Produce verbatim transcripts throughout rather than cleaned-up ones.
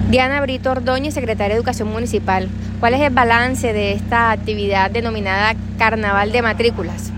Diana Brito Ordóñez, secretaria de Educación Municipal. ¿Cuál es el balance de esta actividad denominada Carnaval de Matrículas?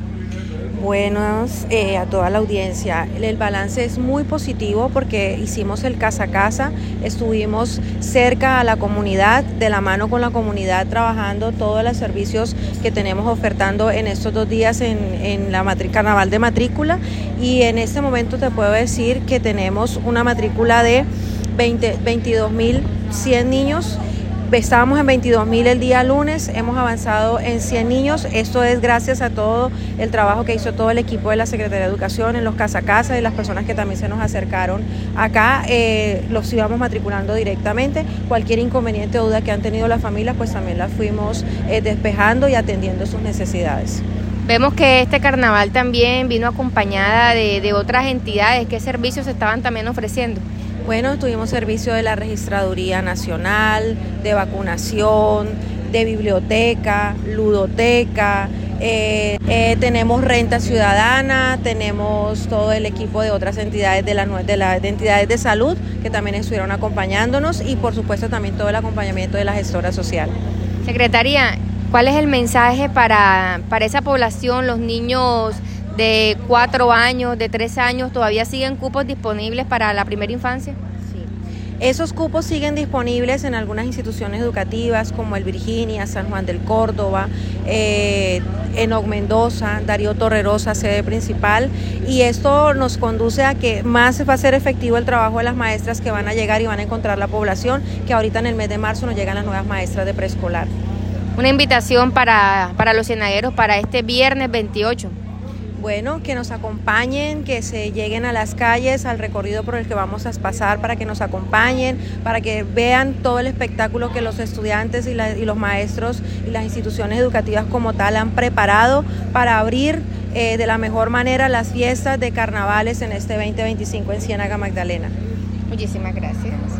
Buenos eh, a toda la audiencia. El balance es muy positivo porque hicimos el casa a casa, estuvimos cerca a la comunidad, de la mano con la comunidad, trabajando todos los servicios que tenemos ofertando en estos dos días en, en la matri- Carnaval de Matrícula, y en este momento te puedo decir que tenemos una matrícula de veintidós mil cien niños. Estábamos en veintidós mil el día lunes, hemos avanzado en cien niños. Esto es gracias a todo el trabajo que hizo todo el equipo de la Secretaría de Educación en los casa a casa y las personas que también se nos acercaron acá. Eh, los íbamos matriculando directamente. Cualquier inconveniente o duda que han tenido las familias, pues también las fuimos eh, despejando y atendiendo sus necesidades. Vemos que este carnaval también vino acompañada de, de otras entidades. ¿Qué servicios estaban también ofreciendo? Bueno, tuvimos servicio de la Registraduría Nacional, de vacunación, de biblioteca, ludoteca, eh, eh, tenemos renta ciudadana, tenemos todo el equipo de otras entidades de, la, de, la, de entidades de salud que también estuvieron acompañándonos, y por supuesto también todo el acompañamiento de la gestora social. Secretaria, ¿cuál es el mensaje para, para esa población, los niños de cuatro años, de tres años? ¿Todavía siguen cupos disponibles para la primera infancia? Sí. Esos cupos siguen disponibles en algunas instituciones educativas como el Virginia, San Juan del Córdoba, eh, Enoc Mendoza, Darío Torrerosa, sede principal, y esto nos conduce a que más va a ser efectivo el trabajo de las maestras que van a llegar y van a encontrar la población, que ahorita en el mes de marzo nos llegan las nuevas maestras de preescolar. Una invitación para, para los cienagueros para este viernes veintiocho. Bueno, que nos acompañen, que se lleguen a las calles, al recorrido por el que vamos a pasar, para que nos acompañen, para que vean todo el espectáculo que los estudiantes y, la, y los maestros y las instituciones educativas como tal han preparado para abrir eh, de la mejor manera las fiestas de carnavales en este veinte veinticinco en Ciénaga Magdalena. Muchísimas gracias.